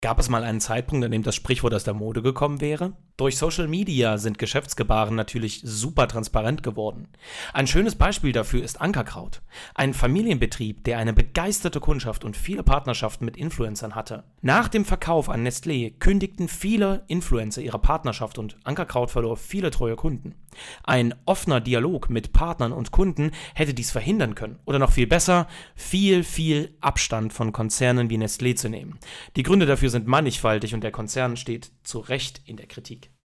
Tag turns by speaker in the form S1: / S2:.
S1: Gab es mal einen Zeitpunkt, an dem das Sprichwort aus der Mode gekommen wäre? Durch Social Media sind Geschäftsgebaren natürlich super transparent geworden. Ein schönes Beispiel dafür ist Ankerkraut. Ein Familienbetrieb, der eine begeisterte Kundschaft und viele Partnerschaften mit Influencern hatte. Nach dem Verkauf an Nestlé kündigten viele Influencer ihre Partnerschaft und Ankerkraut verlor viele treue Kunden. Ein offener Dialog mit Partnern und Kunden hätte dies verhindern können. Oder noch viel besser, viel Abstand von Konzernen wie Nestlé zu nehmen. Die Gründe dafür sind mannigfaltig und der Konzern steht zu Recht in der Kritik.